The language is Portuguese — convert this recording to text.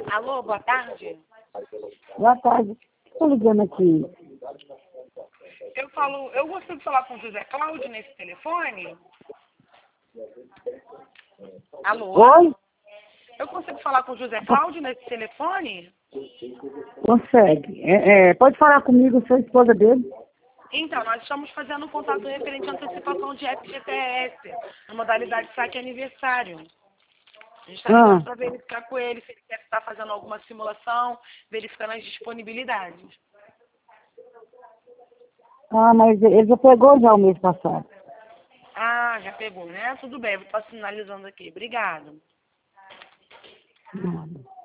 Alô, boa tarde. Boa tarde. Estou ligando aqui. Eu gostaria de falar com o José Cláudio nesse telefone. Alô? Oi? Eu consigo falar com o José Cláudio nesse telefone? Consegue. Pode falar comigo, sou a esposa dele. Então, nós estamos fazendo um contato referente à antecipação de FGTS, na modalidade saque aniversário. A gente está ligando para verificar com ele se ele quer estar fazendo alguma simulação, verificando as disponibilidades. Ah, mas ele já pegou já o mês passado. Ah, já pegou, né? Tudo bem, eu estou sinalizando aqui. Obrigada. Nada.